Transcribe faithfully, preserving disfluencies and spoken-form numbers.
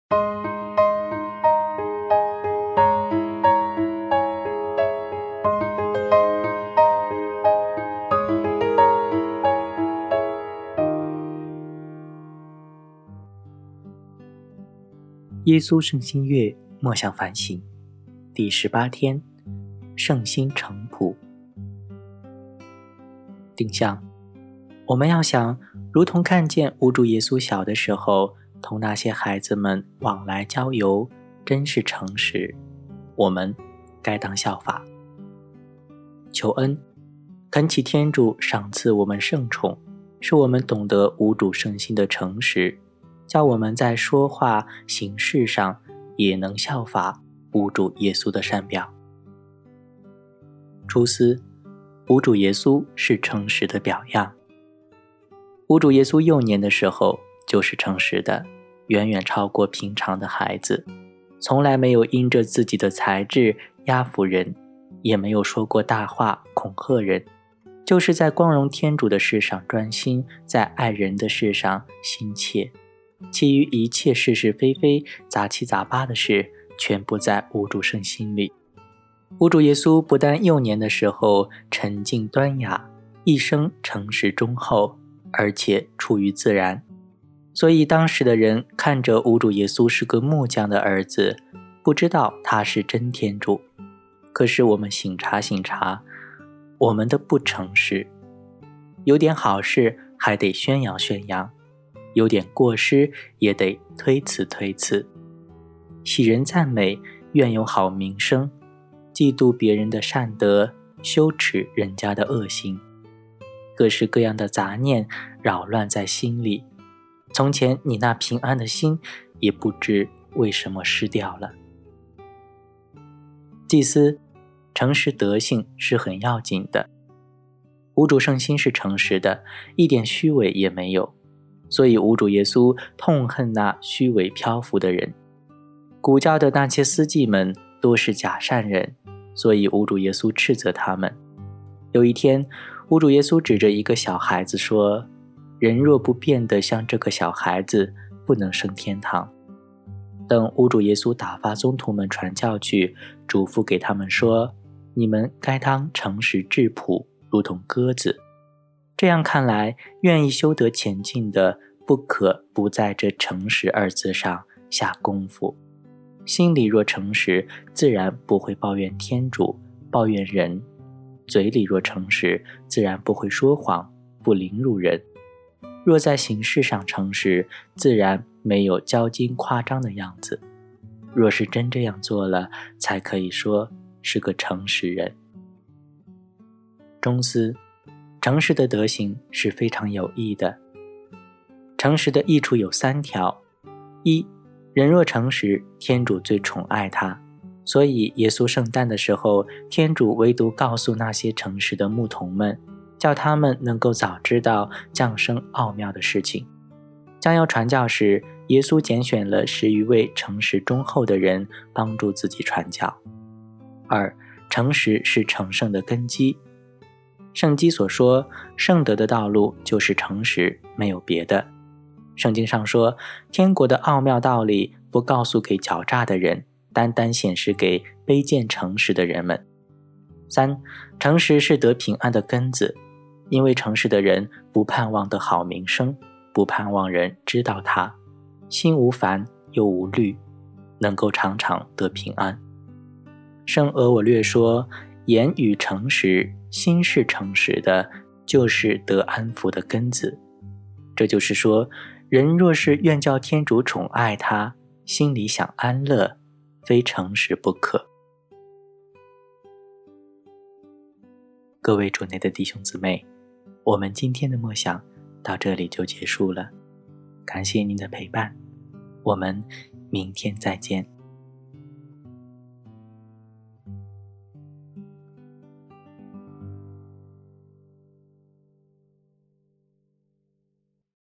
耶稣圣心月默想反省第十八天，圣心诚朴。定向，我们要想，如同看见无主耶稣小的时候同那些孩子们往来交游，真是诚实，我们该当效法。求恩，恳祈天主赏赐我们圣宠，使我们懂得无主圣心的诚实，叫我们在说话行事上也能效法无主耶稣的善表。初思，无主耶稣是诚实的表样。无主耶稣幼年的时候就是诚实的，远远超过平常的孩子，从来没有因着自己的才智压服人，也没有说过大话恐吓人，就是在光荣天主的事上专心，在爱人的事上心切，其余一切是是非非杂七杂八的事全部在无主圣心里。无主耶稣不但幼年的时候沉静端雅，一生诚实忠厚，而且出于自然，所以当时的人看着无主耶稣是个木匠的儿子，不知道他是真天主。可是我们省察省察，我们的不诚实，有点好事还得宣扬宣扬，有点过失也得推辞推辞，喜人赞美，愿有好名声，嫉妒别人的善德，羞耻人家的恶行，各式各样的杂念扰乱在心里。从前你那平安的心也不知为什么失掉了。祭司，诚实德性是很要紧的。无主圣心是诚实的，一点虚伪也没有，所以无主耶稣痛恨那虚伪漂浮的人。古教的那些司祭们都是假善人，所以无主耶稣斥责他们。有一天，无主耶稣指着一个小孩子说，人若不变得像这个小孩子，不能升天堂。等无主耶稣打发宗徒们传教去，嘱咐给他们说，你们该当诚实质朴，如同鸽子。这样看来，愿意修德前进的，不可不在这诚实二字上下功夫。心里若诚实，自然不会抱怨天主，抱怨人；嘴里若诚实，自然不会说谎，不凌辱人。若在行事上诚实，自然没有骄矜夸张的样子。若是真这样做了，才可以说是个诚实人。中思，诚实的德行是非常有益的。诚实的益处有三条：一，人若诚实，天主最宠爱他，所以耶稣圣诞的时候，天主唯独告诉那些诚实的牧童们，叫他们能够早知道降生奥妙的事情。将要传教时，耶稣拣选了十余位诚实忠厚的人帮助自己传教。二，诚实是成圣的根基。圣基所说，圣德的道路就是诚实，没有别的。圣经上说，天国的奥妙道理不告诉给狡诈的人，单单显示给卑贱诚实的人们。三，诚实是得平安的根子，因为诚实的人不盼望得好名声，不盼望人知道他，心无烦又无虑，能够常常得平安。圣俄我略说，言语诚实，心是诚实的，就是得安福的根子。这就是说，人若是愿叫天主宠爱他，心里想安乐，非诚实不可。各位主内的弟兄姊妹，我们今天的默想到这里就结束了，感谢您的陪伴，我们明天再见。